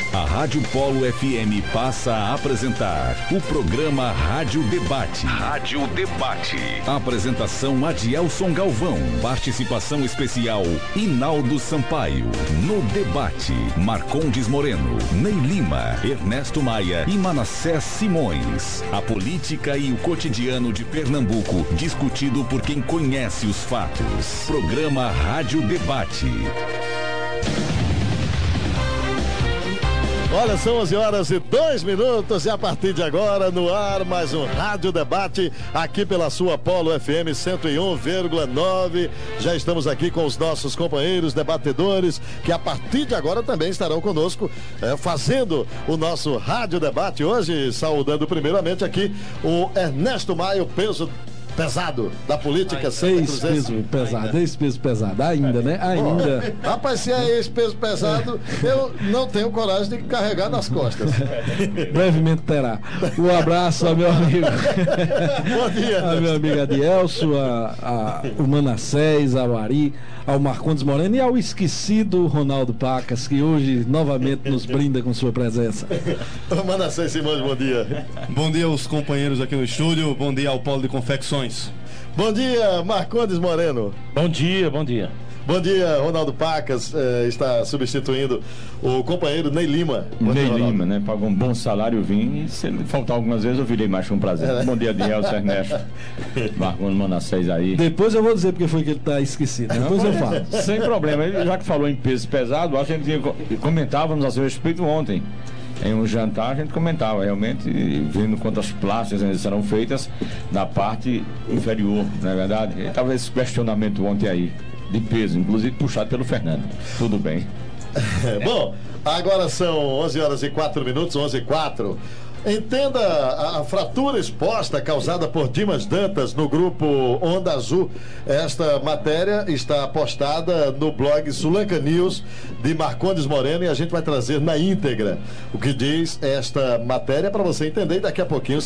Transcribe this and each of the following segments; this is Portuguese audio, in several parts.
A Rádio Polo FM passa a apresentar o programa Rádio Debate. Rádio Debate. Apresentação Adielson Galvão. Participação especial Inaldo Sampaio. No debate, Marcondes Moreno, Ney Lima, Ernesto Maia e Manassés Simões. A política e o cotidiano de Pernambuco, discutido por quem conhece os fatos. Programa Rádio Debate. Olha, são 11h02 e a partir de agora no ar mais um Rádio Debate aqui pela sua Polo FM 101,9. Já estamos aqui com os nossos companheiros debatedores que a partir de agora também estarão conosco fazendo o nosso Rádio Debate. Hoje, saudando primeiramente aqui o Ernesto Maia, o peso pesado da política. Ex-peso pesado, ainda, né? Ainda. Bom, rapaz, se é ex-peso pesado, eu não tenho coragem de carregar nas costas. Brevemente terá. Um abraço ao meu amigo. Bom dia. Ao meu amigo Adielson, o Manassés, ao Ari, ao Marcondes Moreno e ao esquecido Ronaldo Pacas, que hoje novamente nos brinda com sua presença. Manassés Simões, bom dia. Bom dia aos companheiros aqui no estúdio, bom dia ao Polo de Confecções. Bom dia, Marcondes Moreno. Bom dia, bom dia. Bom dia, Ronaldo Pacas, está substituindo o companheiro Ney Lima. Ney Lima, né? Pagou um bom salário, vim, e se ele faltar algumas vezes eu virei mais com prazer. Bom dia, Adielson, Ernesto, Marcondes, Manassés aí. Depois eu vou dizer porque foi que ele está esquecido, depois eu falo. Sem problema, já que falou em peso pesado, a gente comentávamos a seu respeito ontem. Em um jantar a gente comentava realmente, vendo quantas plásticas ainda serão feitas na parte inferior, não é verdade? E estava esse questionamento ontem aí, de peso, inclusive puxado pelo Fernando. Tudo bem. Bom, agora são 11h04, 11h04. Entenda a fratura exposta causada por Dimas Dantas no grupo Onda Azul. Esta matéria está postada no blog Sulanca News de Marcondes Moreno e a gente vai trazer na íntegra o que diz esta matéria para você entender, e daqui a pouquinho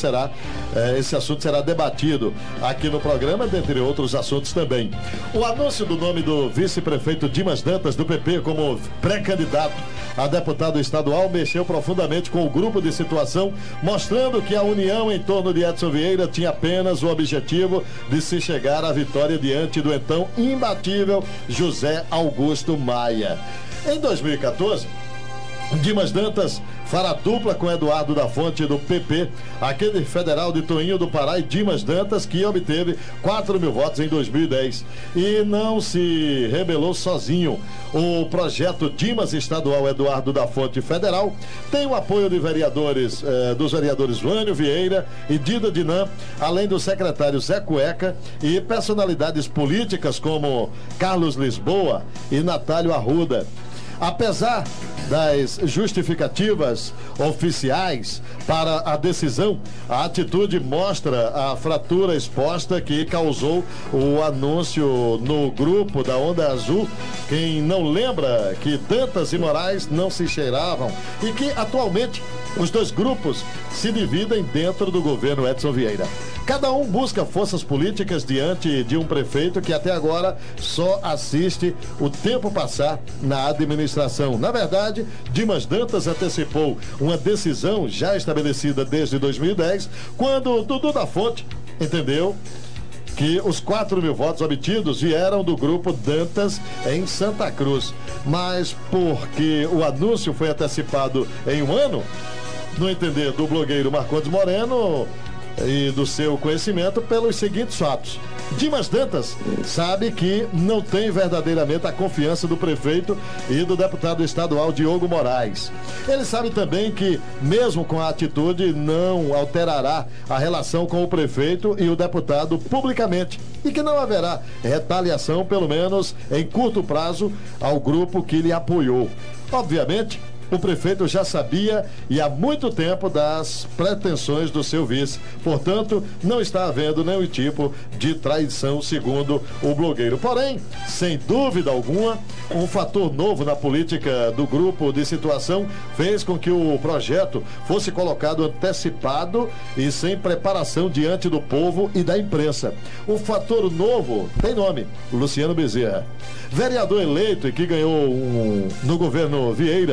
esse assunto será debatido aqui no programa, dentre outros assuntos também. O anúncio do nome do vice-prefeito Dimas Dantas do PP como pré-candidato a deputado estadual mexeu profundamente com o grupo de situação, mostrando que a união em torno de Edson Vieira tinha apenas o objetivo de se chegar à vitória diante do então imbatível José Augusto Maia. Em 2014, Dimas Dantas fará dupla com Eduardo da Fonte do PP, aquele federal de Toinho do Pará, e Dimas Dantas, que obteve 4 mil votos em 2010. E não se rebelou sozinho. O projeto Dimas Estadual Eduardo da Fonte Federal tem o apoio de vereadores, dos vereadores Vânio Vieira e Dida Dinan, além do secretário Zé Cueca e personalidades políticas como Carlos Lisboa e Natálio Arruda. Apesar das justificativas oficiais para a decisão, a atitude mostra a fratura exposta que causou o anúncio no grupo da Onda Azul. Quem não lembra que Dantas e Moraes não se cheiravam e que atualmente os dois grupos se dividem dentro do governo Edson Vieira. Cada um busca forças políticas diante de um prefeito que até agora só assiste o tempo passar na administração. Na verdade, Dimas Dantas antecipou uma decisão já estabelecida desde 2010, quando Dudu da Fonte entendeu que os 4 mil votos obtidos vieram do grupo Dantas em Santa Cruz. Mas porque o anúncio foi antecipado em um ano, no entender do blogueiro Marcondes Moreno e do seu conhecimento, pelos seguintes fatos. Dimas Dantas sabe que não tem verdadeiramente a confiança do prefeito e do deputado estadual Diogo Moraes. Ele sabe também que, mesmo com a atitude, não alterará a relação com o prefeito e o deputado publicamente, e que não haverá retaliação, pelo menos em curto prazo, ao grupo que lhe apoiou. Obviamente, o prefeito já sabia e há muito tempo das pretensões do seu vice. Portanto, não está havendo nenhum tipo de traição, segundo o blogueiro. Porém, sem dúvida alguma, um fator novo na política do grupo de situação fez com que o projeto fosse colocado antecipado e sem preparação diante do povo e da imprensa. O fator novo tem nome: Luciano Bezerra. Vereador eleito e que ganhou no governo Vieira, está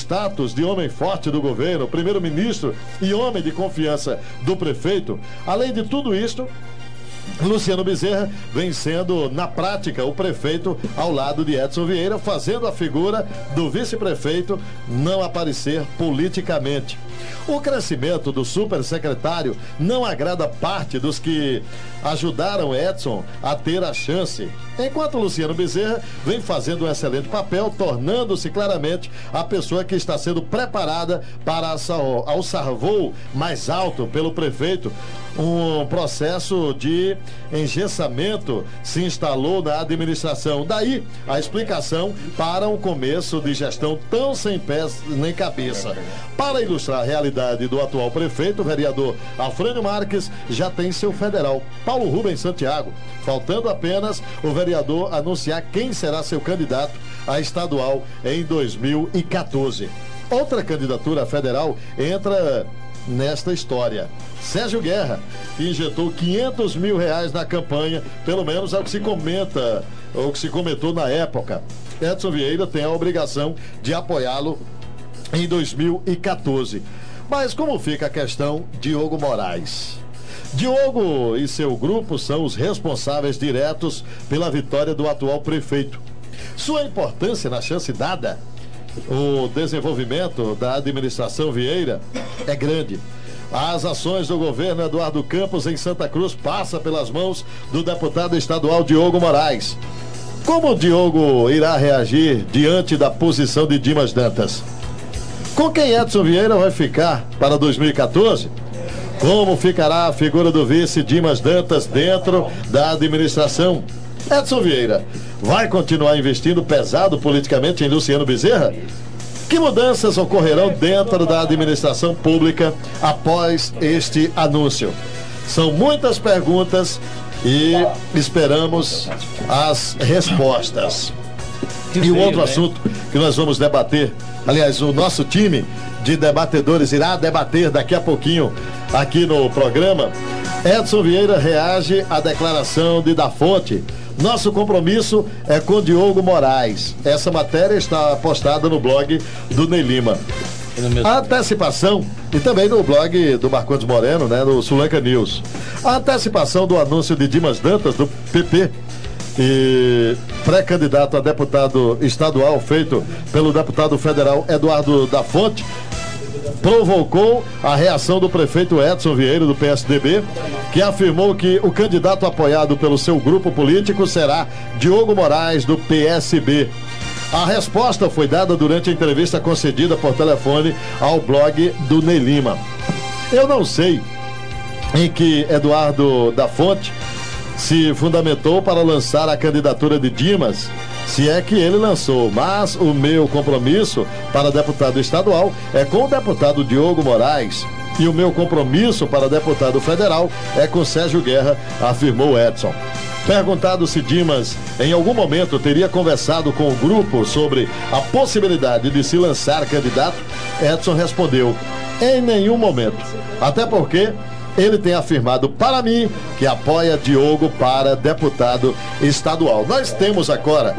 status de homem forte do governo, primeiro-ministro e homem de confiança do prefeito. Além de tudo isto, Luciano Bezerra vem sendo, na prática, o prefeito ao lado de Edson Vieira, fazendo a figura do vice-prefeito não aparecer politicamente. O crescimento do supersecretário não agrada parte dos que ajudaram Edson a ter a chance, enquanto Luciano Bezerra vem fazendo um excelente papel, tornando-se claramente a pessoa que está sendo preparada para alçar voo mais alto pelo prefeito. Um processo de engessamento se instalou na administração. Daí a explicação para um começo de gestão tão sem pés nem cabeça. Para ilustrar a realidade do atual prefeito, o vereador Alfrânio Marques já tem seu federal, Paulo Rubens Santiago, faltando apenas o vereador anunciar quem será seu candidato a estadual em 2014. Outra candidatura federal entra nesta história. Sérgio Guerra, que injetou R$500 mil na campanha, pelo menos é o que se comenta, ou que se comentou na época. Edson Vieira tem a obrigação de apoiá-lo em 2014. Mas como fica a questão Diogo Moraes? Diogo e seu grupo são os responsáveis diretos pela vitória do atual prefeito. Sua importância na chance dada, o desenvolvimento da administração Vieira é grande. As ações do governo Eduardo Campos em Santa Cruz passam pelas mãos do deputado estadual Diogo Moraes. Como o Diogo irá reagir diante da posição de Dimas Dantas? Com quem Edson Vieira vai ficar para 2014? Como ficará a figura do vice Dimas Dantas dentro da administração? Edson Vieira vai continuar investindo pesado politicamente em Luciano Bezerra? Que mudanças ocorrerão dentro da administração pública após este anúncio? São muitas perguntas e esperamos as respostas. E o outro assunto que nós vamos debater, aliás, o nosso time de debatedores irá debater daqui a pouquinho aqui no programa. Edson Vieira reage à declaração de Da Fonte. Nosso compromisso é com Diogo Moraes. Essa matéria está postada no blog do Ney Lima. A antecipação, e também no blog do Marcondes Moreno, né, no Sulanca News. A antecipação do anúncio de Dimas Dantas, do PP, e pré-candidato a deputado estadual, feito pelo deputado federal Eduardo Da Fonte, provocou a reação do prefeito Edson Vieira, do PSDB, que afirmou que o candidato apoiado pelo seu grupo político será Diogo Moraes, do PSB. A resposta foi dada durante a entrevista concedida por telefone ao blog do Ney Lima. Eu não sei em que Eduardo Da Fonte se fundamentou para lançar a candidatura de Dimas, se é que ele lançou, mas o meu compromisso para deputado estadual é com o deputado Diogo Moraes e o meu compromisso para deputado federal é com Sérgio Guerra, afirmou Edson. Perguntado se Dimas em algum momento teria conversado com o grupo sobre a possibilidade de se lançar candidato, Edson respondeu: em nenhum momento, até porque ele tem afirmado para mim que apoia Diogo para deputado estadual. Nós temos agora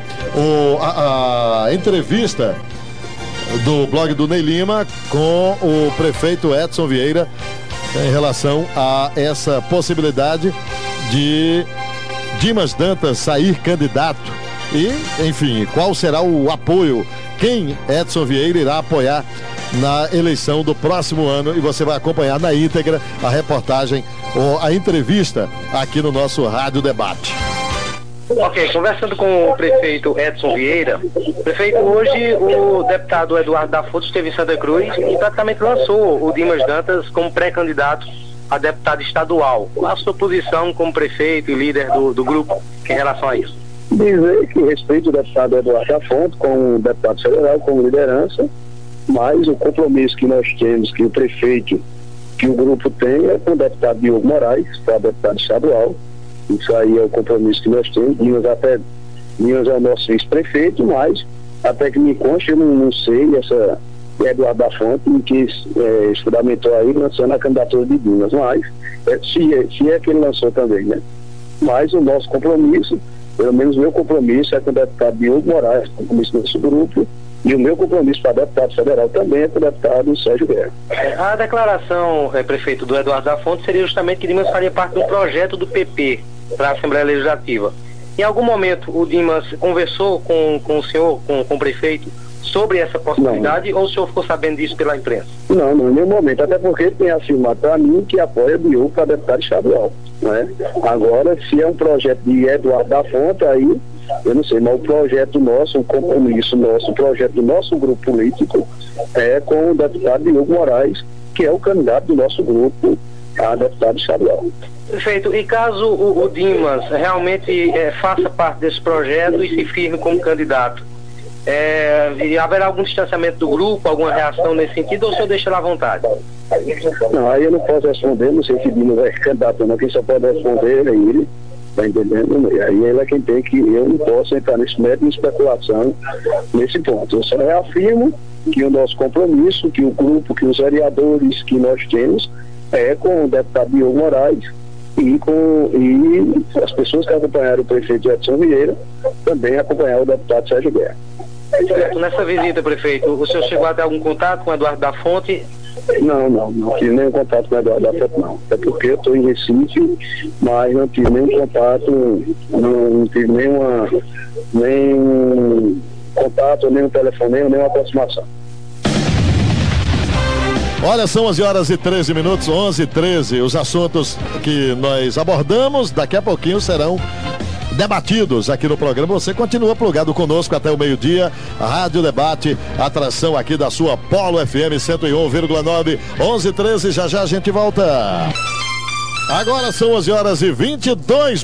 a entrevista do blog do Ney Lima com o prefeito Edson Vieira em relação a essa possibilidade de Dimas Dantas sair candidato e, enfim, qual será o apoio, quem Edson Vieira irá apoiar na eleição do próximo ano, e você vai acompanhar na íntegra a reportagem ou a entrevista aqui no nosso Rádio Debate. Ok, conversando com o prefeito Edson Vieira, prefeito, hoje o deputado Eduardo Da Fonte esteve em Santa Cruz e praticamente lançou o Dimas Dantas como pré-candidato a deputado estadual. Qual a sua posição como prefeito e líder do grupo em relação a isso? Dizer que respeito o deputado Eduardo Da Fonte como deputado federal, como liderança, mas o compromisso que nós temos, que o prefeito, que o grupo tem, é com o deputado Diogo Moraes, que é deputado estadual. Isso aí é o compromisso que nós temos. Dimas é o nosso vice-prefeito, mas até que me conste, eu não sei, essa Eduardo Da Fonte, que se fundamentou aí lançando a candidatura de Dimas, mas se é que ele lançou também, né? Mas o nosso compromisso, pelo menos o meu compromisso, é com o deputado Diogo Moraes, compromisso do nosso grupo, E o meu compromisso para deputado federal também é com o deputado Sérgio Guerra. A declaração, prefeito, do Eduardo da Fonte seria justamente que Dimas faria parte de um projeto do PP para a Assembleia Legislativa. Em algum momento o Dimas conversou com o senhor, com o prefeito, sobre essa possibilidade, ou o senhor ficou sabendo disso pela imprensa? Não, em nenhum momento, até porque ele tem afirmado para mim que apoia o Diogo para deputado estadual, né? Agora, se é um projeto de Eduardo da Fonte, aí eu não sei, mas o projeto nosso, o compromisso nosso, o projeto do nosso grupo político é com o deputado Diogo Moraes, que é o candidato do nosso grupo a deputado estadual. Perfeito. E caso o Dimas realmente faça parte desse projeto e se firme como candidato, e haverá algum distanciamento do grupo, alguma reação nesse sentido, ou o senhor deixa lá à vontade? Não, aí eu não posso responder, não sei se Dimas é candidato ou não, quem só pode responder é ele, tá entendendo? E aí ele é quem tem que, eu não posso entrar nesse método de especulação nesse ponto. Eu só reafirmo que o nosso compromisso, que o grupo, que os vereadores que nós temos é com o deputado Diogo Moraes e as pessoas que acompanharam o prefeito Edson Vieira também acompanharam o deputado Sérgio Guerra. Certo. Nessa visita, prefeito, o senhor chegou a ter algum contato com o Eduardo da Fonte? Não tive nenhum contato com o Eduardo da Fonte, não. Até porque eu estou em Recife, mas não tive nenhum contato, não tive nenhum contato, nenhum telefonema, nenhuma aproximação. Olha, são 11h13, 11h13. Os assuntos que nós abordamos daqui a pouquinho serão debatidos aqui no programa. Você continua plugado conosco até o meio-dia. Rádio Debate, atração aqui da sua Polo FM 101,9. 11h13, já a gente volta. Agora são 11h22.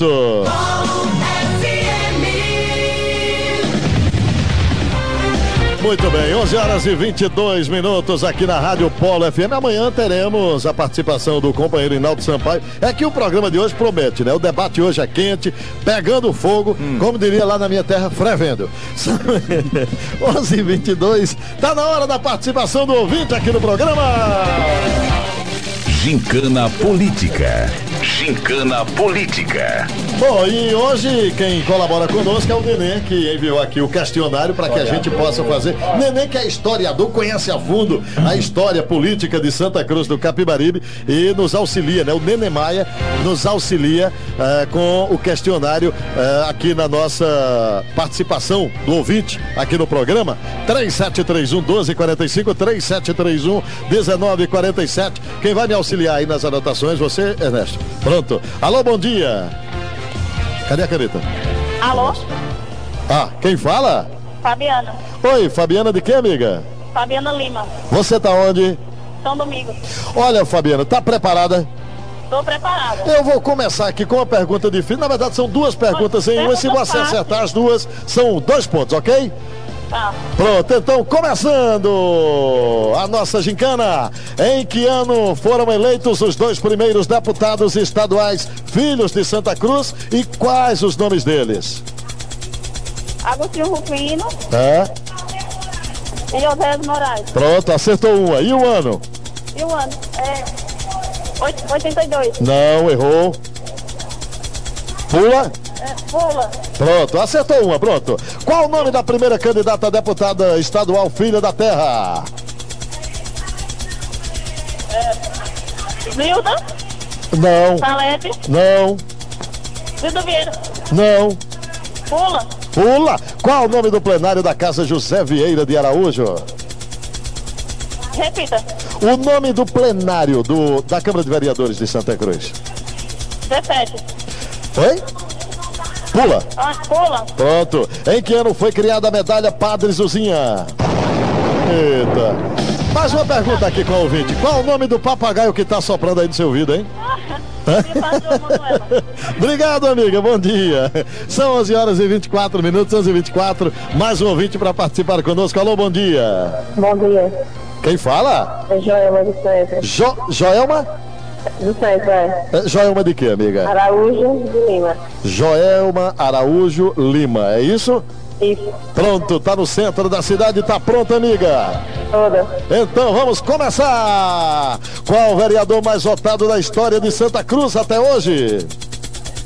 Muito bem, 11h22 aqui na Rádio Polo FM. Amanhã teremos a participação do companheiro Hinaldo Sampaio. É que o programa de hoje promete, né? O debate hoje é quente, pegando fogo, como diria lá na minha terra, fervendo. 11h22, tá na hora da participação do ouvinte aqui no programa. Gincana Política. Gincana Política. Bom, e hoje quem colabora conosco é o Nenê, que enviou aqui o questionário para que a gente possa fazer. Nenê, que é historiador, conhece a fundo a história política de Santa Cruz do Capibaribe e nos auxilia, né? O Nenê Maia nos auxilia com o questionário aqui na nossa participação do ouvinte aqui no programa. 3731-1245, 3731-1947. Quem vai me auxiliar aí nas anotações, você, Ernesto. Pronto. Alô, bom dia. Cadê a caneta? Alô? Quem fala? Fabiana. Oi, Fabiana de quê, amiga? Fabiana Lima. Você tá onde? São Domingos. Olha, Fabiana, tá preparada? Tô preparada. Eu vou começar aqui com uma pergunta difícil. Na verdade, são duas perguntas em uma. Se você acertar as duas, são 2 pontos, ok? Tá. Pronto, então começando a nossa gincana. Em que ano foram eleitos os 2 primeiros deputados estaduais filhos de Santa Cruz e quais os nomes deles? Agostinho Rufino e José Moraes. Pronto, acertou uma. E o ano? E o ano? 82. Não, errou. Pula. Pula. Pronto, acertou uma, pronto. Qual o nome da primeira candidata a deputada estadual filha da terra? Zilda? Não. Salete? Não. Zilda Vieira? Não. Pula. Pula. Qual o nome do plenário da Casa José Vieira de Araújo? Repita. O nome do plenário da Câmara de Vereadores de Santa Cruz? 17. Oi? Pula. Pula. Pronto. Em que ano foi criada a medalha Padre Zuzinha? Eita. Mais uma pergunta aqui com o ouvinte. Qual o nome do papagaio que tá soprando aí no seu ouvido, hein? Obrigado, amiga. Bom dia. São 11h24, 11h24. Mais um ouvinte para participar conosco. Alô, bom dia. Bom dia. Quem fala? É Joelma do Centro. Joelma? Do Centro, Joelma de quê, amiga? Araújo de Lima. Joelma Araújo Lima, é isso? Isso. Pronto, tá no centro da cidade, tá pronta, amiga? Toda. Então vamos começar! Qual o vereador mais votado da história de Santa Cruz até hoje?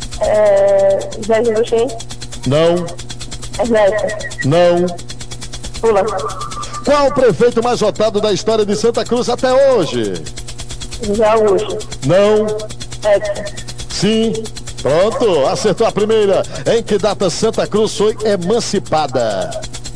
Zé Buxim. Não. Ernesto. Não. Pula. Qual o prefeito mais votado da história de Santa Cruz até hoje? José Augusto. Não. Edson. Sim. Pronto, acertou a primeira. Em que data Santa Cruz foi emancipada?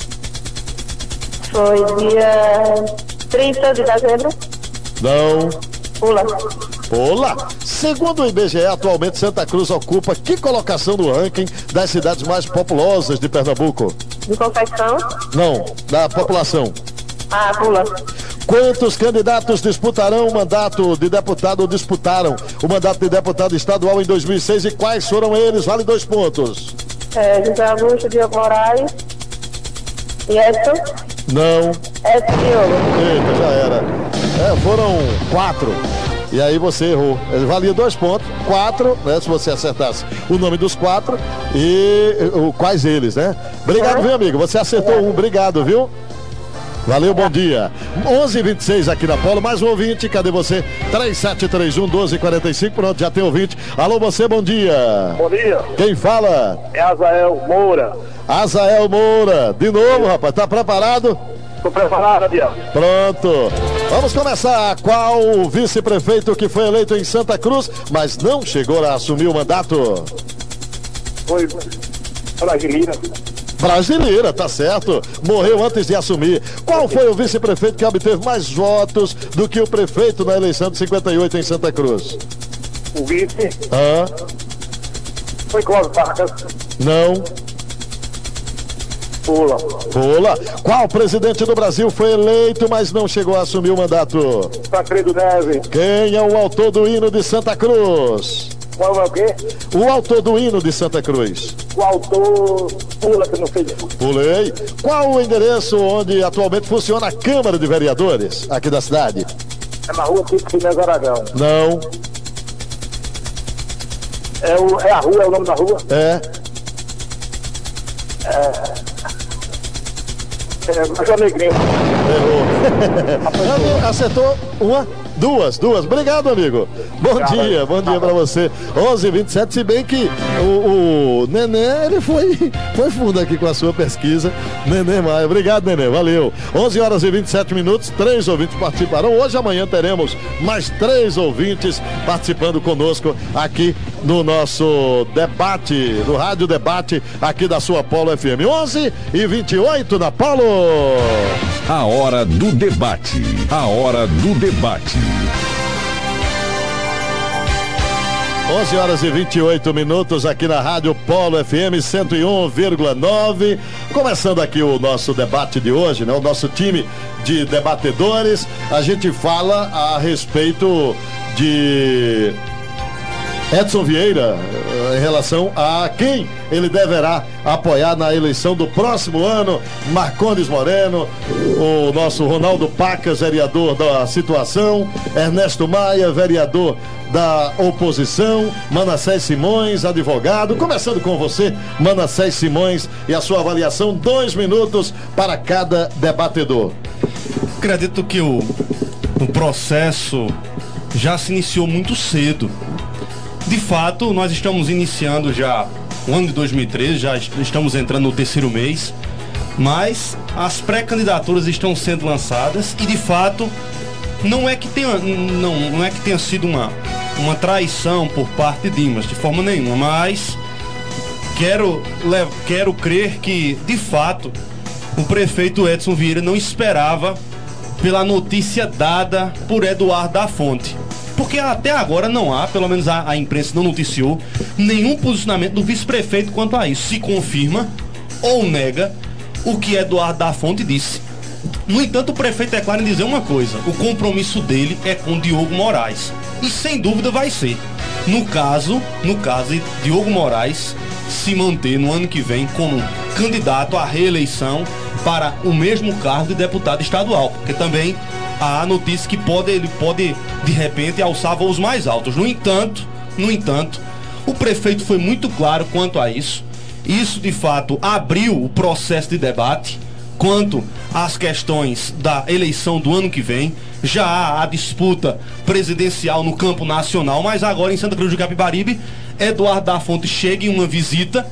Foi dia 30 de dezembro. Não. Pula. Pula. Segundo o IBGE, atualmente Santa Cruz ocupa que colocação no ranking das cidades mais populosas de Pernambuco? De confecção. Não, da população. Ah, pula. Quantos candidatos disputarão o mandato de deputado ou disputaram o mandato de deputado estadual em 2006 e quais foram eles? Vale 2 pontos. José Augusto, Diogo Moraes e Edson. Não. Edson Diogo. Eita, já era. Foram 4. E aí você errou. Valia 2 pontos. 4, né? Se você acertasse o nome dos 4 e quais eles, né? Obrigado, viu, amigo? Você acertou 1. Obrigado, viu? Valeu, bom dia. 11h26 aqui na Polo, mais um ouvinte, cadê você? 3731-1245, pronto, já tem ouvinte. Alô, você, bom dia. Bom dia. Quem fala? É Azael Moura. Azael Moura, de novo, rapaz, tá preparado? Estou preparado, Diabo. Pronto. Vamos começar. Qual o vice-prefeito que foi eleito em Santa Cruz, mas não chegou a assumir o mandato? Foi Brasileira. Brasileira, tá certo. Morreu antes de assumir. Qual foi o vice-prefeito que obteve mais votos do que o prefeito na eleição de 58 em Santa Cruz? O vice Foi Cláudio Vargas. Não. Pula. Qual presidente do Brasil foi eleito, mas não chegou a assumir o mandato? Tancredo Neves. Quem é o autor do hino de Santa Cruz? Qual é o quê? O autor do hino de Santa Cruz. O autor... Pula, que eu não sei. Pulei. Qual o endereço onde atualmente funciona a Câmara de Vereadores aqui da cidade? É na rua Tito Inés Aragão. Não. É a rua, é o nome da rua? Major Negrinho. Errou. Acertou uma, duas. Obrigado, amigo. Bom dia pra você. 11h27, se bem que o Nenê, ele foi fundo aqui com a sua pesquisa. Nenê Maia. Obrigado, Nenê. Valeu. 11h27, 3 ouvintes participarão. Hoje, amanhã, teremos mais 3 ouvintes participando conosco aqui no nosso debate, no Rádio Debate, aqui da sua Polo FM. 11h28 na Polo. A hora do debate. 11h28 aqui na Rádio Polo FM 101,9. Começando aqui o nosso debate de hoje, né? O nosso time de debatedores. A gente fala a respeito de Edson Vieira em relação a quem ele deverá apoiar na eleição do próximo ano. Marcondes Moreno, o nosso Ronaldo Pacas, vereador da situação, Ernesto Maia, vereador da oposição, Manassés Simões, advogado. Começando com você, Manassés Simões, e a sua avaliação, 2 minutos para cada debatedor. Acredito que o processo já se iniciou muito cedo. De fato, nós estamos iniciando já o ano de 2013, já estamos entrando no 3º mês, mas as pré-candidaturas estão sendo lançadas e, de fato, não é que tenha sido uma traição por parte de Dimas, de forma nenhuma, mas quero crer que, de fato, o prefeito Edson Vieira não esperava pela notícia dada por Eduardo da Fonte. Porque até agora não há, pelo menos a imprensa não noticiou, nenhum posicionamento do vice-prefeito quanto a isso. Se confirma ou nega o que Eduardo da Fonte disse. No entanto, o prefeito é claro em dizer uma coisa: o compromisso dele é com Diogo Moraes. E sem dúvida vai ser. No caso de Diogo Moraes se manter no ano que vem como candidato à reeleição para o mesmo cargo de deputado estadual. Porque também há notícia que ele pode de repente alçar voos mais altos. No entanto, o prefeito foi muito claro quanto a isso. Isso de fato abriu o processo de debate quanto às questões da eleição do ano que vem. Já há a disputa presidencial no campo nacional, mas agora em Santa Cruz do Capibaribe, Eduardo da Fonte chega em uma visita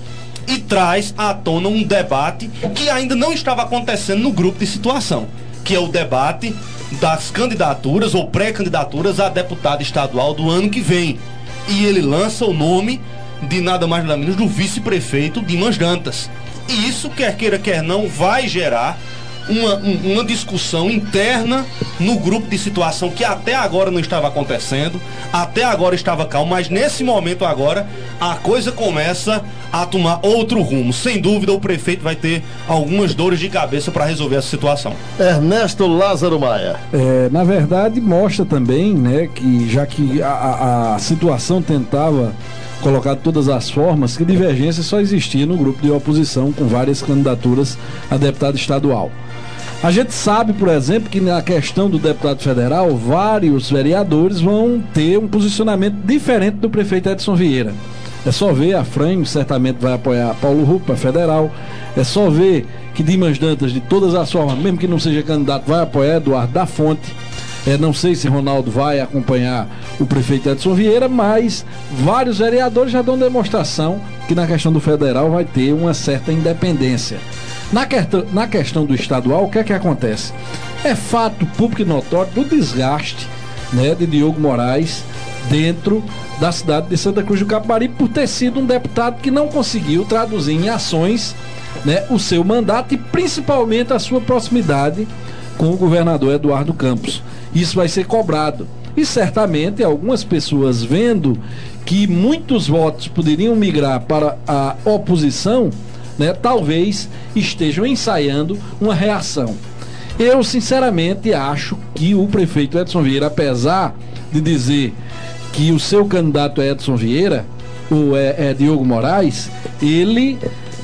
e traz à tona um debate que ainda não estava acontecendo no grupo de situação, que é o debate das candidaturas ou pré-candidaturas a deputado estadual do ano que vem. E ele lança o nome de nada mais nada menos do vice-prefeito Dimas Dantas. E isso, quer queira, quer não, vai gerar uma discussão interna no grupo de situação que até agora não estava acontecendo, até agora estava calmo, mas nesse momento agora a coisa começa a tomar outro rumo. Sem dúvida o prefeito vai ter algumas dores de cabeça para resolver essa situação. Ernesto Lázaro Maia. Na verdade mostra também, né, que já que a situação tentava colocar de todas as formas, que divergência só existia no grupo de oposição com várias candidaturas a deputado estadual. A gente sabe, por exemplo, que na questão do deputado federal, vários vereadores vão ter um posicionamento diferente do prefeito Edson Vieira. É só ver, a Frânio certamente vai apoiar Paulo Rupp para federal. É só ver que Dimas Dantas, de todas as formas, mesmo que não seja candidato, vai apoiar Eduardo da Fonte. Não sei se Ronaldo vai acompanhar o prefeito Edson Vieira, mas vários vereadores já dão demonstração que na questão do federal vai ter uma certa independência. Na questão do estadual, o que é que acontece? É fato público e notório do desgaste, né, de Diogo Moraes dentro da cidade de Santa Cruz do Capibaribe por ter sido um deputado que não conseguiu traduzir em ações, né, o seu mandato e principalmente a sua proximidade com o governador Eduardo Campos. Isso vai ser cobrado. E certamente algumas pessoas, vendo que muitos votos poderiam migrar para a oposição, né, talvez estejam ensaiando uma reação. Eu sinceramente acho que o prefeito Edson Vieira, apesar de dizer que o seu candidato é Edson Vieira, ou é Diogo Moraes, ele,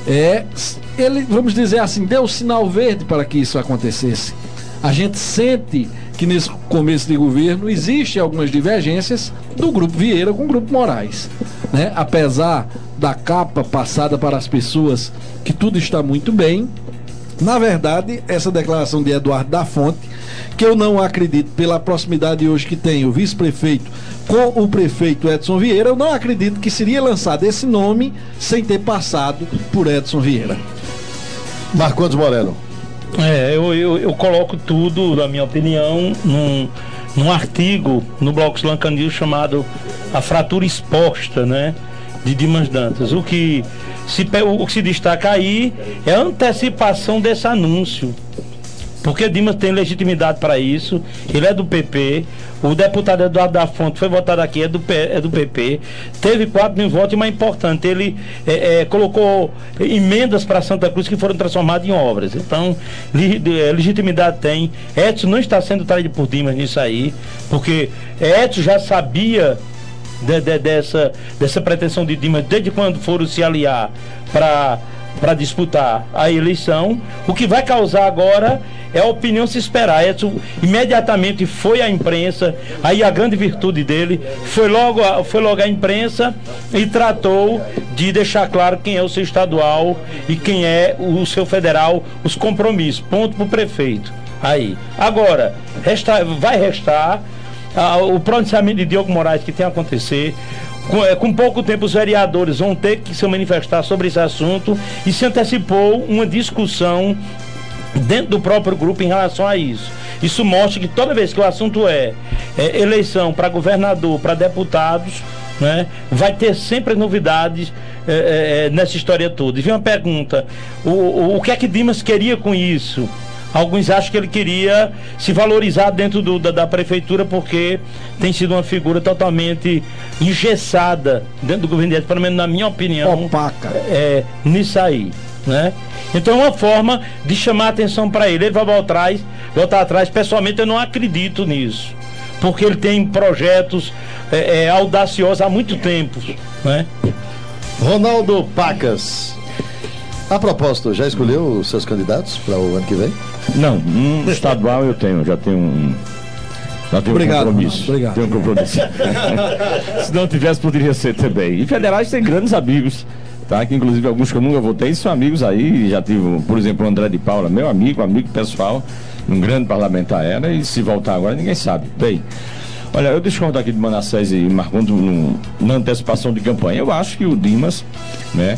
vamos dizer assim, deu sinal verde para que isso acontecesse. A gente sente que nesse começo de governo existem algumas divergências do Grupo Vieira com o Grupo Moraes, né? Apesar da capa passada para as pessoas que tudo está muito bem, na verdade, essa declaração de Eduardo da Fonte, que eu não acredito, pela proximidade hoje que tem o vice-prefeito com o prefeito Edson Vieira, eu não acredito que seria lançado esse nome sem ter passado por Edson Vieira. Marcondes Moreno. Eu coloco tudo, na minha opinião, num artigo no Bloco Slancanil chamado A Fratura Exposta, né, de Dimas Dantas. O que se destaca aí é a antecipação desse anúncio, porque Dimas tem legitimidade para isso, ele é do PP, o deputado Eduardo da Fonte foi votado aqui, é do PP, teve 4 mil votos, e mais importante, ele colocou emendas para Santa Cruz que foram transformadas em obras. Então, legitimidade tem. Edson não está sendo traído por Dimas nisso aí, porque Edson já sabia dessa pretensão de Dimas desde quando foram se aliar para disputar a eleição. O que vai causar agora é a opinião se esperar. Edson imediatamente foi à imprensa, aí a grande virtude dele foi logo à imprensa e tratou de deixar claro quem é o seu estadual e quem é o seu federal, os compromissos. Ponto para o prefeito. Aí. Agora, vai restar o pronunciamento de Diogo Moraes que tem a acontecer. Com pouco tempo os vereadores vão ter que se manifestar sobre esse assunto e se antecipou uma discussão dentro do próprio grupo em relação a isso. Isso mostra que toda vez que o assunto é eleição para governador, para deputados, né, vai ter sempre novidades nessa história toda. E vem uma pergunta, o que é que Dimas queria com isso? Alguns acham que ele queria se valorizar dentro da prefeitura porque tem sido uma figura totalmente engessada dentro do governo dele, pelo menos na minha opinião. Opaca. Nisso aí, né? Então é uma forma de chamar a atenção para ele. Ele vai voltar atrás. Pessoalmente eu não acredito nisso, porque ele tem projetos audaciosos há muito tempo, né? Ronaldo Pacas. A propósito, já escolheu os seus candidatos para o ano que vem? Não, um estadual eu tenho, já tenho um compromisso. Obrigado. Tenho um compromisso. Se não tivesse, poderia ser também. E federais tem grandes amigos, tá? Que inclusive alguns que eu nunca votei são amigos aí. Já tive, por exemplo, o André de Paula, meu amigo pessoal, um grande parlamentar era, e se voltar agora ninguém sabe. Bem, olha, eu discordo aqui de Manassés e Marcondes na antecipação de campanha. Eu acho que o Dimas, né,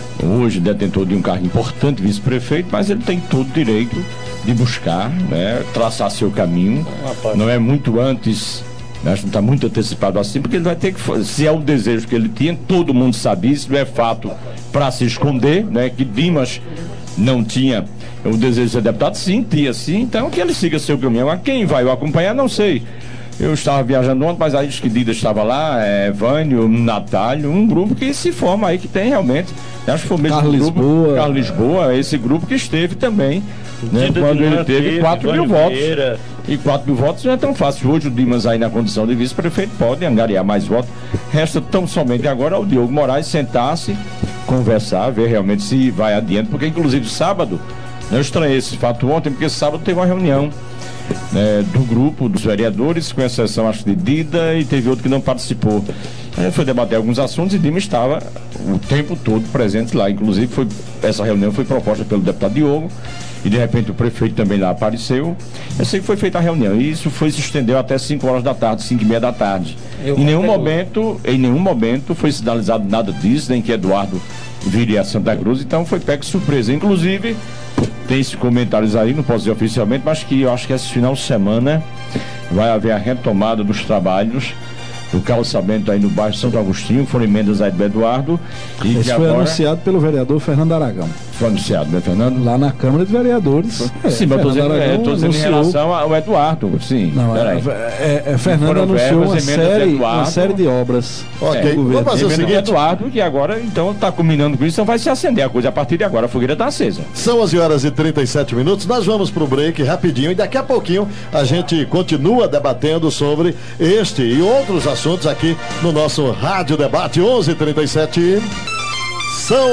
hoje detentor de um cargo importante, vice-prefeito, mas ele tem todo o direito de buscar, né, traçar seu caminho. Não é muito antes, né, não está muito antecipado assim, porque ele vai ter que, se é o desejo que ele tinha, todo mundo sabe isso, não é fato para se esconder, né, que Dimas não tinha o desejo de ser deputado, sim, tinha sim, então que ele siga seu caminho. A quem vai o acompanhar, não sei. Eu estava viajando ontem, mas aí diz que Dida estava lá, Vânio, Natálio, um grupo que se forma aí, que tem realmente, acho que foi o mesmo grupo, Carlos Lisboa, esse grupo que esteve também, né, quando ele teve 4 mil votos. E 4 mil votos não é tão fácil. Hoje o Dimas aí na condição de vice-prefeito pode angariar mais votos. Resta tão somente agora ao Diogo Moraes sentar-se, conversar, ver realmente se vai adiante, porque inclusive sábado, eu estranhei esse fato ontem, porque sábado teve uma reunião, né, do grupo dos vereadores, com exceção acho de Dida, e teve outro que não participou. Aí foi debater alguns assuntos e Dimas estava o tempo todo presente lá. Inclusive essa reunião foi proposta pelo deputado Diogo e de repente o prefeito também lá apareceu. Eu sei que foi feita a reunião e isso se estendeu até 5 horas da tarde, 5h30 da tarde. Em nenhum momento foi sinalizado nada disso, nem que Eduardo viria a Santa Cruz, então foi pego de surpresa. Inclusive tem esses comentários aí, não posso dizer oficialmente, mas que eu acho que esse final de semana vai haver a retomada dos trabalhos do calçamento aí no bairro Santo Agostinho, foram emendas aí do Eduardo. E esse foi anunciado pelo vereador Fernando Aragão. Foi anunciado, né, Fernando? Lá na Câmara de Vereadores. Sim, mas eu estou dizendo em relação ao Eduardo, sim. Não, Fernando anunciou uma série de obras. Ok, vamos fazer o seguinte. Eduardo, que agora então está combinando com isso, então vai se acender a coisa a partir de agora, a fogueira está acesa. São 11h37, nós vamos pro break rapidinho e daqui a pouquinho a gente continua debatendo sobre este e outros assuntos aqui no nosso Rádio Debate 11h37. São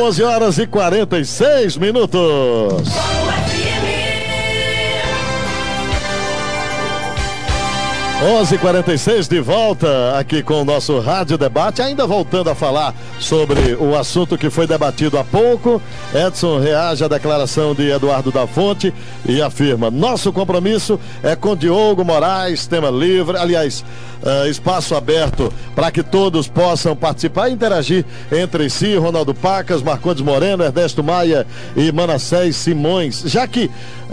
11h46. 11h46 de volta aqui com o nosso Rádio Debate, ainda voltando a falar sobre o assunto que foi debatido há pouco. Edson reage à declaração de Eduardo da Fonte e afirma: nosso compromisso é com Diogo Moraes, tema livre, aliás, espaço aberto para que todos possam participar e interagir entre si. Ronaldo Pacas, Marcondes Moreno, Ernesto Maia e Manassés Simões. Já que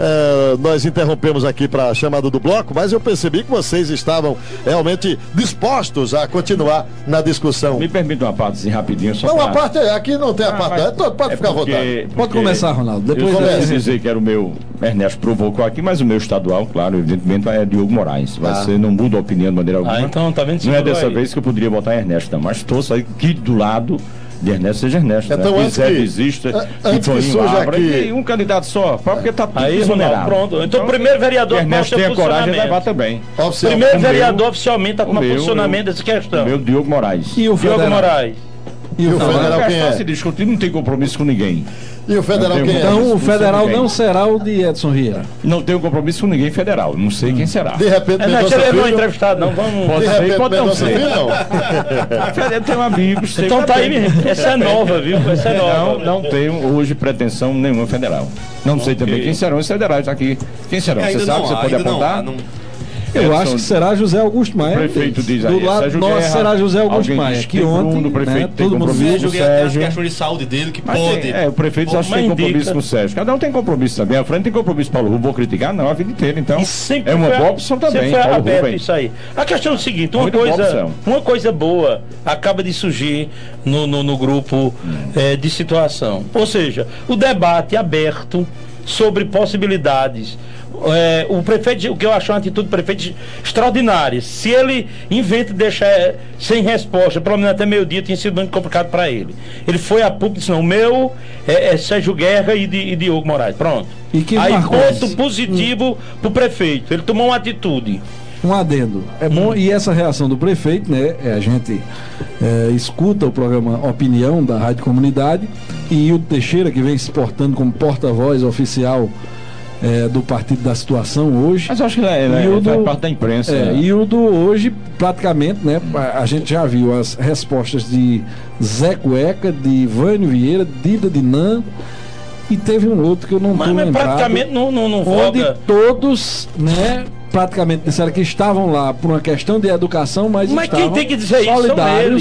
nós interrompemos aqui para a chamada do bloco, mas eu percebi que vocês estavam realmente dispostos a continuar na discussão. Me permite uma parte assim, rapidinho. Só não, a parte aqui não tem a parte, pode ficar à vontade. Pode começar, Ronaldo. Depois eu quero dizer que era o meu, Ernesto provocou aqui, mas o meu estadual, claro, evidentemente é Diogo Moraes. Ser, não muda a opinião de maneira alguma. Então, tá vendo? Não é dessa vez que eu poderia botar Ernesto, não, mas torço aí que do lado de Ernesto seja Ernesto. Então, né? Antes que exista, antes que surja aqui um candidato só, porque tá tudo aí, Ronaldo, pronto. Então o primeiro vereador Ernesto tem a coragem de levar também. Primeiro vereador oficialmente está com um posicionamento dessa questão. O meu Diogo Moraes. E o Diogo Moraes. E o federal quem é? Se discutir, não tem compromisso com ninguém. E o federal quem é? Então o federal não será o de Edson Vieira. Não tenho compromisso com ninguém federal. Não sei quem será. De repente, ele não é entrevistado, não. Vamos. Pode ser, pode não ser. Não. Tenho amigos. Então tá aí, essa é nova, viu? Essa é nova. Não tenho hoje pretensão nenhuma federal. Não sei também quem serão os federais aqui. Quem serão? Você sabe? Você pode apontar? Eu acho que será José Augusto Maia. O prefeito diz aí, do lado nosso será José Augusto Maia. Que ontem, o prefeito tem compromisso com o Sérgio. Tem a questão de saúde dele que pode. O prefeito acha que tem compromisso com o Sérgio. Cada um tem compromisso também. A frente tem compromisso Paulo Rubens. Vou criticar? Não, a vida inteira. Então, é uma boa opção também. Foi aberto isso aí. A questão é o seguinte: uma coisa boa acaba de surgir no grupo de situação. Ou seja, o debate aberto sobre possibilidades. O prefeito, o que eu acho uma atitude do prefeito extraordinária. Se ele inventa e deixar sem resposta, pelo menos até meio-dia, tinha sido muito complicado para ele. Ele foi a público e disse: não, o meu é Sérgio Guerra e Diogo Moraes. Pronto. Aí ponto positivo pro prefeito. Ele tomou uma atitude. Um adendo. É bom, e essa reação do prefeito, né? A gente escuta o programa Opinião da Rádio Comunidade e o Teixeira, que vem se portando como porta-voz oficial do Partido da Situação hoje. Mas eu acho que ele faz parte da imprensa. E o do hoje, praticamente, né? A gente já viu as respostas de Zé Cueca, de Vânio Vieira, Dida Dinan, e teve um outro que eu não estou lembrado. Mas praticamente não onde todos, né? Praticamente disseram que estavam lá por uma questão de educação, mas estavam quem tem que dizer solidários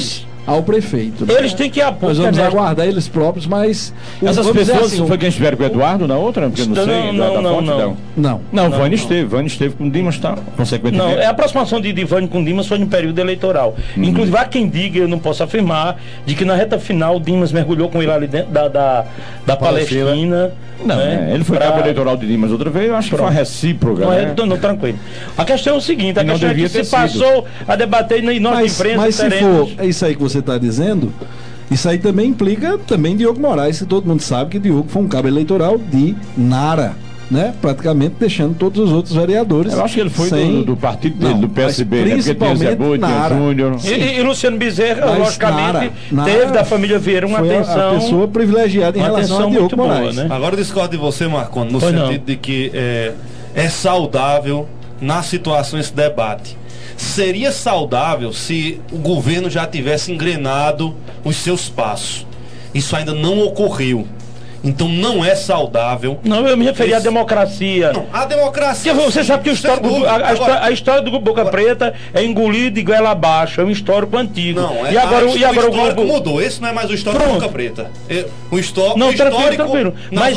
ao prefeito. Eles têm que apoiar. Nós vamos aguardar eles próprios, mas... Essas pessoas, assim, foi quem estiveram com o Eduardo na outra? Porque eu não sei. Não, Vânia esteve com o Dimas, tá? Consequentemente. Não, a aproximação de Vânia com o Dimas foi no período eleitoral. Inclusive, há quem diga, eu não posso afirmar, de que na reta final o Dimas mergulhou com ele ali dentro da Palestina. Não, né? Ele foi cabo eleitoral de Dimas outra vez, eu acho que foi recíproca. Não, tranquilo. A questão é o seguinte, a questão é que se passou a debater e nós de imprensa mas se for isso aí que você está dizendo, isso aí também implica também Diogo Moraes, que todo mundo sabe que Diogo foi um cabo eleitoral de Nara, né? Praticamente deixando todos os outros vereadores. Eu acho que ele foi do partido dele, do PSB, né? Porque tem o Zé Boi, tem o Júnior. E Luciano Bezerra, logicamente, teve da família Vieira uma atenção. A pessoa privilegiada em relação a Diogo Moraes. Boa, né? Agora eu discordo de você, Marconi, no sentido de que é saudável na situação esse debate. Seria saudável se o governo já tivesse engrenado os seus passos. Isso ainda não ocorreu. Então não é saudável. Não, eu me referi à democracia. Não, a democracia. Você sabe que a história do Boca Preta é engolir de goela abaixo, é um histórico antigo. Não, e agora o histórico mudou. Esse não é mais o histórico do Boca Preta. O histórico. Não, tranquilo.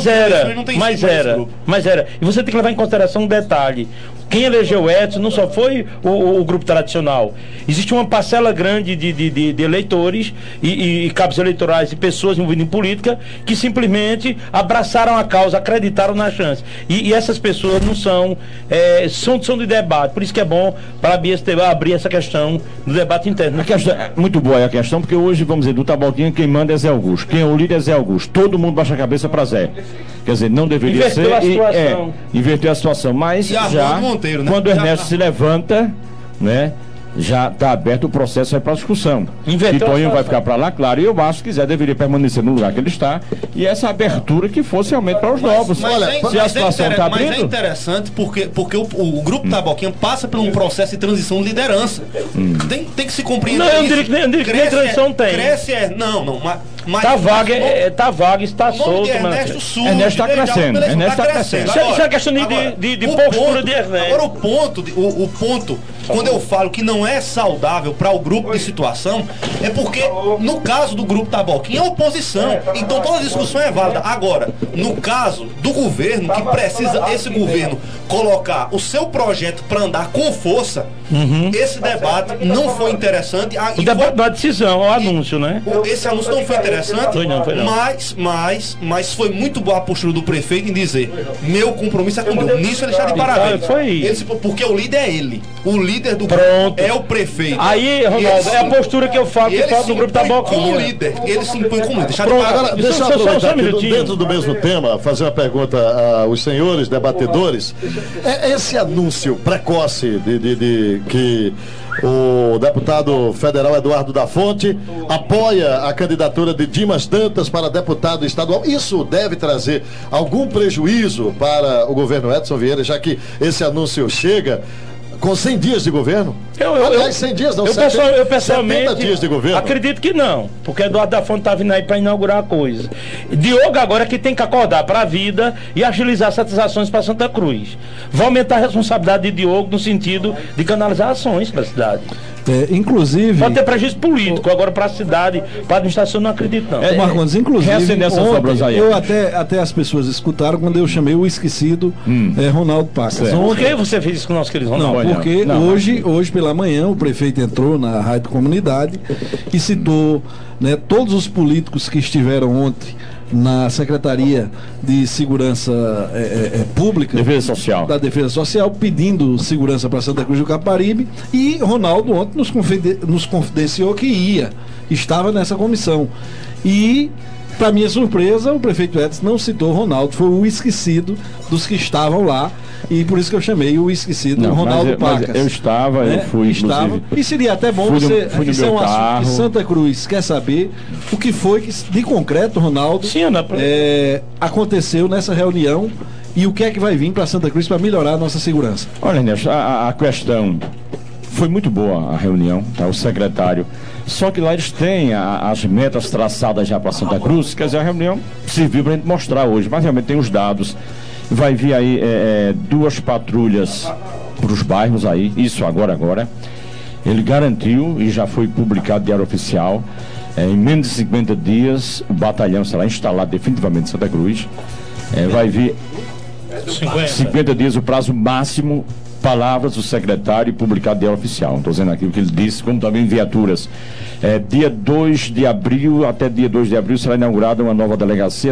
Mas era. E você tem que levar em consideração um detalhe. Quem elegeu o Edson não só foi o grupo tradicional. Existe uma parcela grande de eleitores e cabos eleitorais e pessoas envolvidas em política que simplesmente abraçaram a causa, acreditaram na chance. E essas pessoas não são de debate. Por isso que é bom para abrir essa questão do debate interno. A questão é muito boa a questão, porque hoje, vamos dizer, do Taboquinha, quem manda é Zé Augusto. Quem é o líder é Zé Augusto. Todo mundo baixa a cabeça para Zé. Quer dizer, não deveria inverteu a situação. Inverteu a situação, mas já... Monteiro, né? Quando o Ernesto se levanta, né? Já está aberto o processo para discussão. E Toninho vai ficar para lá, claro, e eu acho que Zé deveria permanecer no lugar que ele está, e essa abertura que fosse realmente para os novos. Se a situação está abrindo... Mas é interessante porque o grupo Taboquinha passa por um processo de transição de liderança. Tem que se compreender. Não, eu diria que nem transição tem. Mas tá vaga, está solto. Ernesto está crescendo. Isso é questão de postura de Ernesto. Agora o ponto, quando eu falo que não é saudável para o grupo de situação, é porque no caso do grupo Taboquinha é oposição. Então toda a discussão é válida. Agora, no caso do governo, que precisa esse governo colocar o seu projeto para andar com força, esse debate não foi interessante. O debate da decisão, o anúncio, né? Esse anúncio não foi interessante, foi não. Mas foi muito boa a postura do prefeito em dizer: meu compromisso é com Deus. Nisso ele está de parabéns. Porque o líder é ele. O líder do grupo é o prefeito. Aí, Ronaldo, é a postura que eu falo que fala do grupo Taboquinha. Como líder, ele se impõe como líder. Agora, deixa eu aproveitar aqui, dentro do mesmo tema, fazer uma pergunta aos senhores debatedores. Esse anúncio precoce de que o deputado federal Eduardo da Fonte apoia a candidatura de Dimas Dantas para deputado estadual, isso deve trazer algum prejuízo para o governo Edson Vieira, já que esse anúncio chega com 100 dias de governo? Aliás, 100 dias não, eu pessoalmente 70 dias de governo. Acredito que não, porque Eduardo da Fonte está vindo aí para inaugurar a coisa. Diogo agora que tem que acordar para a vida e agilizar certas ações para Santa Cruz. Vai aumentar a responsabilidade de Diogo no sentido de canalizar ações para a cidade. Inclusive... Pode ter prejuízo político, agora para a cidade, para a administração, não acredito não. Marcondes, inclusive, ontem, até as pessoas escutaram quando eu chamei o esquecido Ronaldo Pacas. Por que você fez isso com o nosso querido Ronaldo? Não, porque hoje pela manhã o prefeito entrou na Rádio Comunidade e citou, né, todos os políticos que estiveram ontem na Secretaria de Segurança Pública, da Defesa Social, pedindo segurança para Santa Cruz do Caparibe, e Ronaldo ontem nos confidenciou que estava nessa comissão. E, para minha surpresa, o prefeito Edson não citou Ronaldo, foi o esquecido dos que estavam lá, e por isso que eu chamei o esquecido Ronaldo Pacas. Eu estava, eu fui, inclusive. E seria até bom isso é um assunto que Santa Cruz quer saber o que foi que, de concreto, Ronaldo, aconteceu nessa reunião e o que é que vai vir para Santa Cruz para melhorar a nossa segurança. Olha, Ernesto, a questão foi muito boa, a reunião, tá? O secretário. Só que lá eles têm as metas traçadas já para Santa Cruz, quer dizer, a reunião serviu para a gente mostrar hoje, mas realmente tem os dados. Vai vir aí 2 patrulhas para os bairros aí, isso agora. Ele garantiu, e já foi publicado diário oficial, em menos de 50 dias o batalhão será instalado definitivamente em Santa Cruz. Vai vir 50 dias o prazo máximo, palavras do secretário, publicado diário oficial. Estou dizendo aqui o que ele disse, como também viaturas. Dia 2 de abril, até dia 2 de abril será inaugurada uma nova delegacia,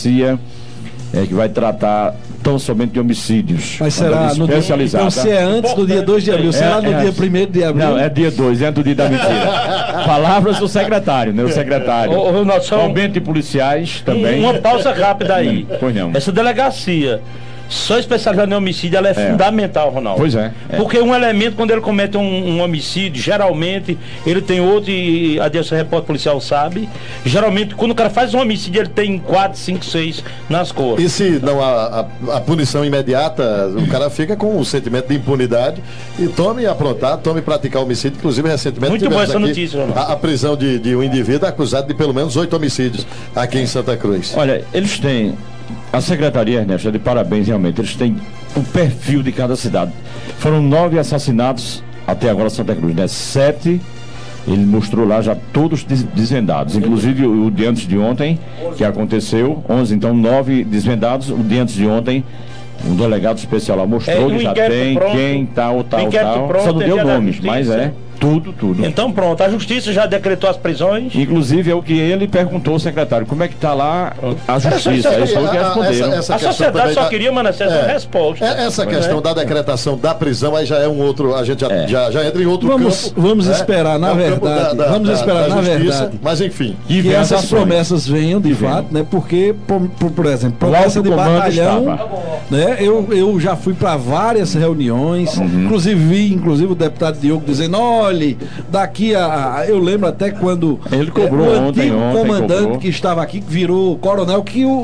que vai tratar tão somente de homicídios. Mas será no dia, então, se é antes do dia 2 de abril, será no dia 1º de abril? Não, é dia 2, é do dia da mentira. Palavras do secretário, né? O secretário. Aumento de policiais também. Uma pausa rápida aí. Pois não. Essa delegacia, só especializada em homicídio, ela é fundamental, Ronaldo. Pois é. Porque um elemento, quando ele comete um homicídio, geralmente, ele tem outro, e a Deus repórter policial sabe, geralmente, quando o cara faz um homicídio, ele tem 4, 5, 6 nas costas. E se não há a punição imediata, o cara fica com um sentimento de impunidade e tome praticar homicídio. Inclusive, recentemente, muito boa essa notícia, a prisão de um indivíduo acusado de pelo menos 8 homicídios aqui em Santa Cruz. Olha, eles têm... A secretaria, Ernesto, é de parabéns realmente. Eles têm o perfil de cada cidade. Foram 9 assassinatos até agora em Santa Cruz, né? 7, ele mostrou lá já todos desvendados. Inclusive o de antes de ontem, que aconteceu, 11, então 9 desvendados. O de antes de ontem, um delegado especial lá mostrou que já tem pronto, quem tal. Só não deu nomes, mas tudo. Então pronto, a justiça já decretou as prisões. Inclusive é o que ele perguntou ao secretário, como é que está lá a justiça? Eles foram que responderam. A sociedade só queria uma resposta. Essa questão da decretação da prisão aí já é um outro, a gente já entra em outro campo. Vamos esperar, na verdade. Vamos esperar, na verdade. Mas enfim. Que essas promessas venham, de fato, né? Porque, por exemplo, promessa de batalhão, né? Eu já fui para várias reuniões, inclusive o deputado Diogo dizendo, olha, daqui eu lembro até quando ele cobrou o antigo comandante que estava aqui, que virou coronel,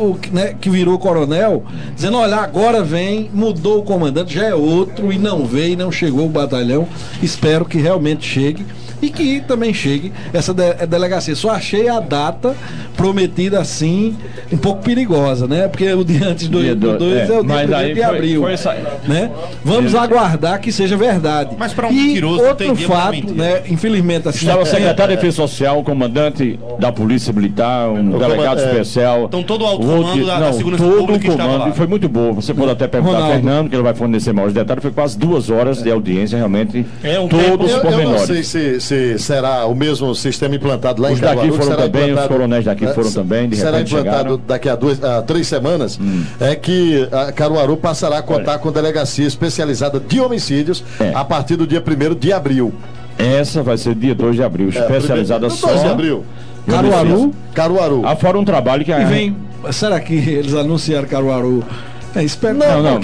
que virou coronel, dizendo, olha, agora vem, mudou o comandante, já é outro, e não veio, não chegou o batalhão. Espero que realmente chegue e que também chegue essa delegacia. Só achei a data prometida assim um pouco perigosa, né? Porque o dia antes do 2 é o dia 1º de abril, né? Vamos aguardar que seja verdade. Mas para um mentiroso outro fato, né? Infelizmente assim, estava o secretário de Defesa Social, o comandante da Polícia Militar, um delegado especial. Então todo o alto comando da segurança pública estava lá. E foi muito bom. Você pode até perguntar a Fernando, que ele vai fornecer maiores detalhes. Foi quase 2 horas de audiência, realmente. Todos os pormenores. Eu não sei se será o mesmo sistema implantado lá em Caruaru. Os daqui foram também, os coronéis daqui foram também, de será implantado daqui a 3 semanas, é que a Caruaru passará a contar com delegacia especializada de homicídios a partir do dia 1º de abril. Essa vai ser dia 2 de abril, especializada só 2 de abril. Caruaru. Fora um trabalho que será que eles anunciaram Caruaru? Espero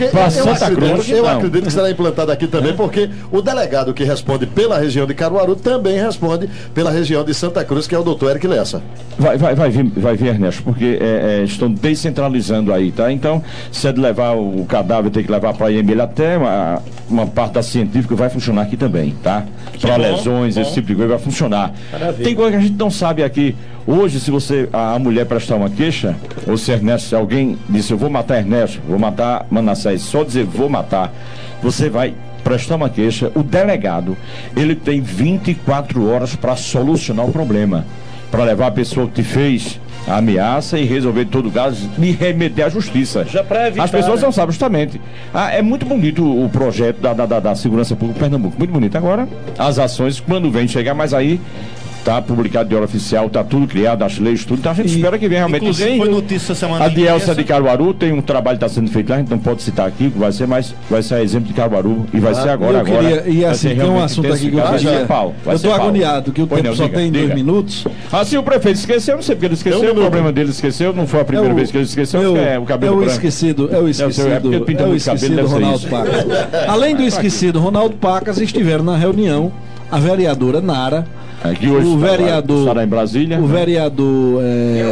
eu acredito que será implantado aqui também, porque o delegado que responde pela região de Caruaru também responde pela região de Santa Cruz, que é o doutor Eric Lessa. Vai vir, Ernesto, porque estão descentralizando aí, tá? Então, se é de levar o cadáver, tem que levar para a IML, até uma parte da científica vai funcionar aqui também, tá? Para lesões, esse tipo de coisa vai funcionar. Maravilha. Tem coisa que a gente não sabe aqui. Hoje, se a mulher prestar uma queixa, ou se Ernesto, se alguém disse, eu vou matar Ernesto, vou matar Manassés, só dizer vou matar, você vai prestar uma queixa, o delegado, ele tem 24 horas para solucionar o problema, para levar a pessoa que te fez a ameaça e resolver todo o caso e remeter à justiça. Já para evitar, as pessoas não sabem, justamente. É muito bonito o projeto da Segurança Pública Pernambuco, muito bonito. Agora, as ações, quando vem chegar, mas aí tá publicado de hora oficial, tá tudo criado, as leis, tudo. Então a gente espera que venha realmente. Inclusive foi notícia semana. A Dielsa de Caruaru tem um trabalho que está sendo feito lá, a gente não pode citar aqui, vai ser, mas vai ser exemplo de Caruaru e vai ser agora. E assim, tem um assunto aqui que eu queria. Eu estou agoniado, que o tempo só tem 2 minutos. Assim, o prefeito esqueceu, não sei porque ele esqueceu, o problema dele esqueceu, não foi a primeira vez que ele esqueceu, o cabelo branco. É o esquecido Ronaldo Pacas. Além do esquecido Ronaldo Pacas, estiveram na reunião a vereadora Nara, o vereador estará em Brasília, o vereador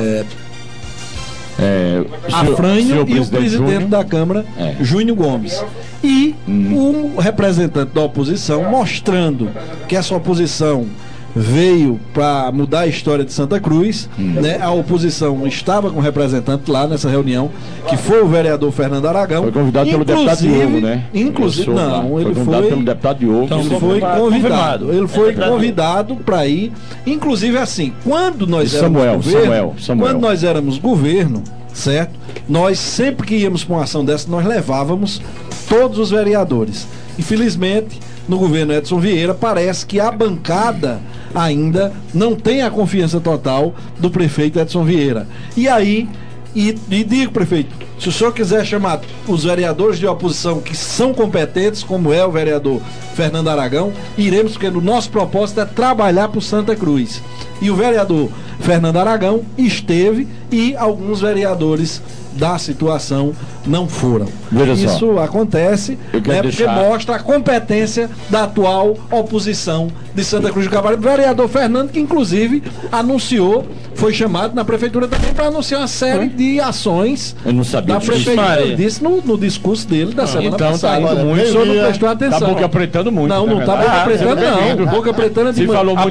Afrânio e o presidente da Câmara, Júnior Gomes, e um representante da oposição, mostrando que essa oposição veio para mudar a história de Santa Cruz, né? A oposição estava com representante lá nessa reunião, que foi o vereador Fernando Aragão. Foi convidado pelo deputado Diogo, né? Inclusive, não, ele convidado pelo deputado Diogo. Então, ele foi convidado. Ele foi convidado para ir. Inclusive, assim, quando nós quando nós éramos governo, certo? Nós sempre que íamos para uma ação dessa, nós levávamos todos os vereadores. Infelizmente, no governo Edson Vieira, parece que a bancada ainda não tem a confiança total do prefeito Edson Vieira. E aí, e digo, prefeito, se o senhor quiser chamar os vereadores de oposição que são competentes, como é o vereador Fernando Aragão, iremos, porque o nosso propósito é trabalhar por Santa Cruz. E o vereador Fernando Aragão esteve e alguns vereadores da situação não foram. Isso acontece, né, porque mostra a competência da atual oposição de Santa Cruz do Cabral. O vereador Fernando, que inclusive anunciou, foi chamado na prefeitura também para anunciar uma série de ações da prefeitura. Ele disse no discurso dele da semana passada. Tá muito, o senhor não prestou atenção. Tá boca apretando muito. Não, não tá boca apretando, não. Boca apretando é de falou muito.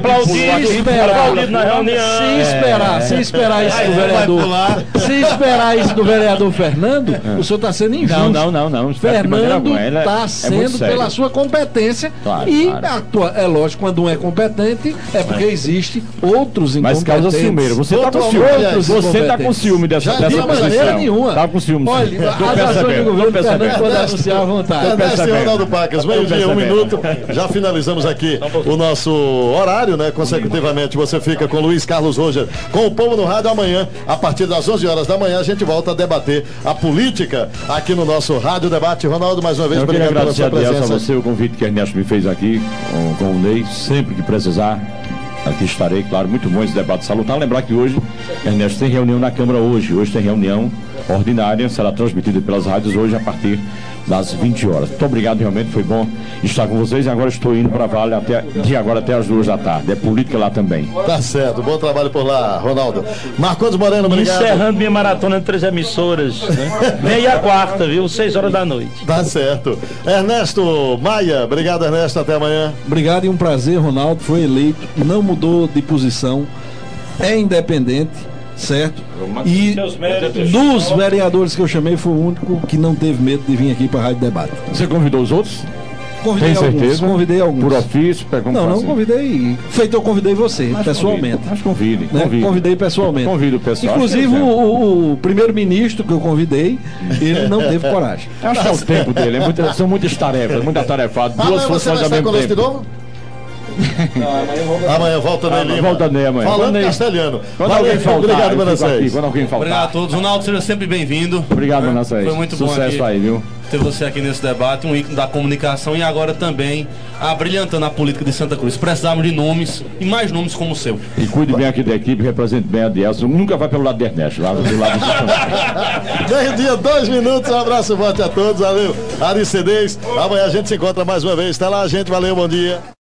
Se esperar isso do vereador. Se esperar isso do vereador Fernando, o senhor está sendo injusto. Não. Fernando está sendo pela sua competência. Claro, e é lógico, quando um é competente, é porque existe outros incompetentes. Mas causa ciumeiro. Você está com ciúme. Você está com ciúme dessa maneira nenhuma. Está com ciúme. Olha, as ações do governo Fernando pode anunciar à vontade. Ronaldo Pacas, meio-dia, 1 minuto. Já finalizamos aqui o nosso horário, né? Consecutivamente você fica com Luiz Carlos Roger, com o Povo no Rádio. Amanhã, a partir das 11 horas da manhã, a gente volta a debater a política aqui no nosso Rádio Debate. Ronaldo, mais uma vez, obrigado pela sua presença. A você, o convite que Ernesto me fez aqui com o Ney, sempre que precisar, aqui estarei, claro, muito bom esse debate salutar. Lembrar que hoje, Ernesto, tem reunião na Câmara hoje tem reunião ordinária, será transmitida pelas rádios hoje a partir das 20 horas. Muito obrigado, realmente foi bom estar com vocês e agora estou indo para Vale de agora até as 2 da tarde. É política lá também. Tá certo, bom trabalho por lá, Ronaldo. Marcondes Moreno, obrigado. Encerrando minha maratona de 3 emissoras, né? Meia quarta, viu? 6 horas da noite. Tá certo. Ernesto Maia, obrigado, Ernesto, até amanhã. Obrigado e um prazer, Ronaldo, foi eleito, não mudou de posição, é independente, certo? E dos vereadores que eu chamei, foi o único que não teve medo de vir aqui para a Rádio Debate. Você convidou os outros? Convidei alguns. Por ofício? Não convidei. Feito, eu convidei você, pessoalmente. Convide. Convidei pessoalmente. Convido o pessoal. Inclusive o primeiro-ministro que eu convidei, ele não teve coragem. Acho que é o tempo dele. São muitas tarefas, muito atarefado. Duas funções ao mesmo tempo. Amanhã volta Ney Lima. Volta Ney amanhã. Falando castelhano. Obrigado, Manassés. Obrigado a todos. Ronaldo, seja sempre bem-vindo. Obrigado, Manassés. Foi muito bom sucesso aí, viu? Ter você aqui nesse debate, um ícone da comunicação e agora também abrilhantando a política de Santa Cruz. Precisamos de nomes e mais nomes como o seu. E cuide bem aqui da equipe, represente bem a Dielson. Nunca vai pelo lado de Ernesto, lá do lado do meio-dia, 2 minutos. Um abraço forte a todos. Valeu, Ari Cedês. Amanhã a gente se encontra mais uma vez. Até lá, gente. Valeu, bom dia.